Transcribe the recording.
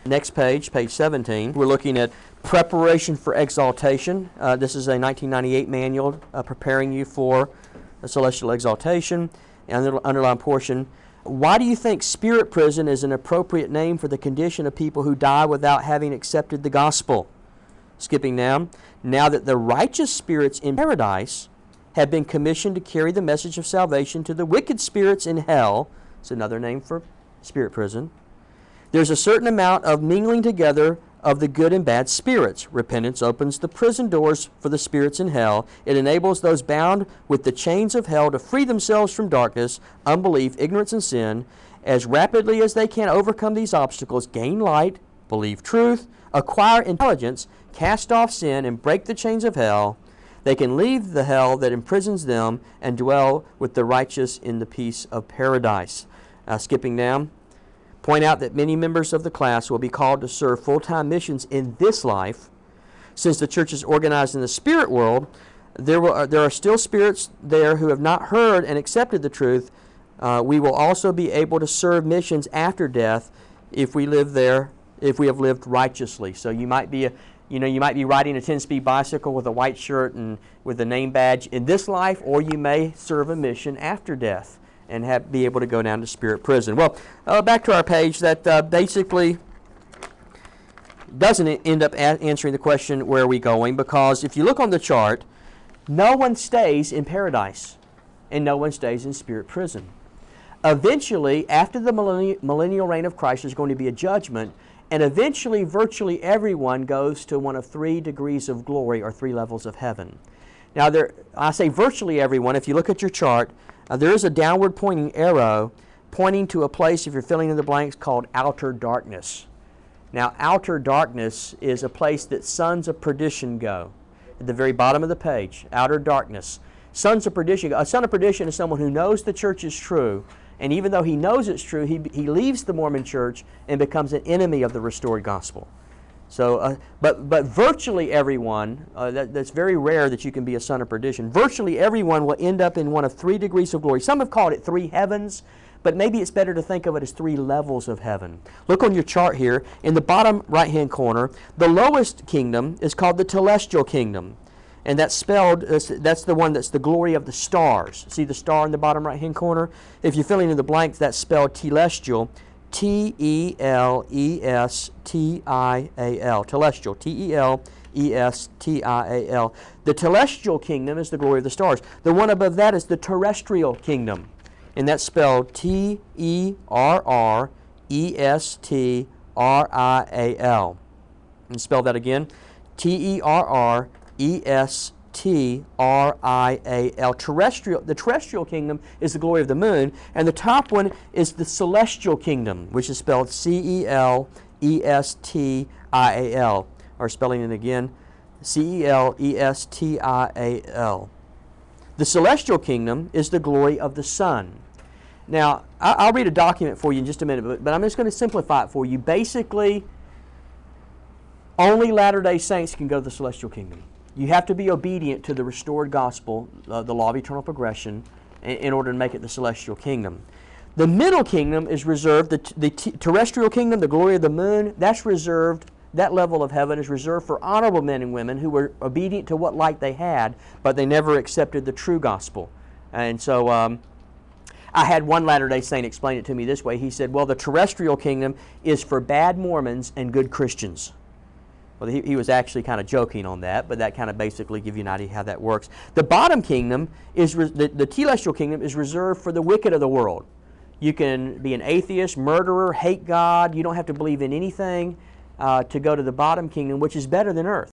Next page, page 17, we're looking at preparation for exaltation. This is a 1998 manual preparing you for a celestial exaltation. And the underlined portion, why do you think spirit prison is an appropriate name for the condition of people who die without having accepted the gospel? Skipping now that the righteous spirits in paradise have been commissioned to carry the message of salvation to the wicked spirits in hell, it's another name for spirit prison, there's a certain amount of mingling together of the good and bad spirits. Repentance opens the prison doors for the spirits in hell. It enables those bound with the chains of hell to free themselves from darkness, unbelief, ignorance, and sin. As rapidly as they can overcome these obstacles, gain light, believe truth, acquire intelligence, cast off sin, and break the chains of hell, they can leave the hell that imprisons them and dwell with the righteous in the peace of paradise. Skipping down. Point out that many members of the class will be called to serve full-time missions in this life. Since the church is organized in the spirit world, there are still spirits there who have not heard and accepted the truth. We will also be able to serve missions after death if we live there, if we have lived righteously. So you might be riding a 10-speed bicycle with a white shirt and with a name badge in this life, or you may serve a mission after death and be able to go down to spirit prison. Well, back to our page, that basically doesn't end up answering the question, where are we going? Because if you look on the chart, no one stays in paradise and no one stays in spirit prison. Eventually, after the millennial reign of Christ, there's going to be a judgment, and eventually virtually everyone goes to one of 3 degrees of glory, or 3 levels of heaven. Now, I say virtually everyone. If you look at your chart, there is a downward pointing arrow pointing to a place, if you're filling in the blanks, called outer darkness. Now, outer darkness is a place that sons of perdition go. At the very bottom of the page, outer darkness. Sons of perdition. A son of perdition is someone who knows the church is true, and even though he knows it's true, he leaves the Mormon church and becomes an enemy of the restored gospel. So, but virtually everyone, that's very rare that you can be a son of perdition. Virtually everyone will end up in one of 3 degrees of glory. Some have called it 3 heavens, but maybe it's better to think of it as 3 levels of heaven. Look on your chart here. In the bottom right-hand corner, the lowest kingdom is called the telestial kingdom. And that's spelled, that's the one that's the glory of the stars. See the star in the bottom right-hand corner? If you're filling in the blanks, that's spelled telestial. Telestial, telestial, Telestial. The telestial kingdom is the glory of the stars. The one above that is the terrestrial kingdom, and that's spelled Terrestrial. And spell that again, Terrestrial. Terrestrial. The terrestrial kingdom is the glory of the moon, and the top one is the celestial kingdom, which is spelled Celestial, or spelling it again, Celestial. The celestial kingdom is the glory of the sun. Now, I'll read a document for you in just a minute, but I'm just going to simplify it for you. Basically, only Latter-day Saints can go to the celestial kingdom. You have to be obedient to the restored gospel, the law of eternal progression, in order to make it the celestial kingdom. The middle kingdom is reserved, the terrestrial kingdom, the glory of the moon, that's reserved, that level of heaven is reserved for honorable men and women who were obedient to what light they had, but they never accepted the true gospel. And so I had one Latter-day Saint explain it to me this way. He said, well, the terrestrial kingdom is for bad Mormons and good Christians. Well, he was actually kind of joking on that, but that kind of basically gives you an idea how that works. The bottom kingdom, the telestial kingdom, is reserved for the wicked of the world. You can be an atheist, murderer, hate God. You don't have to believe in anything to go to the bottom kingdom, which is better than earth.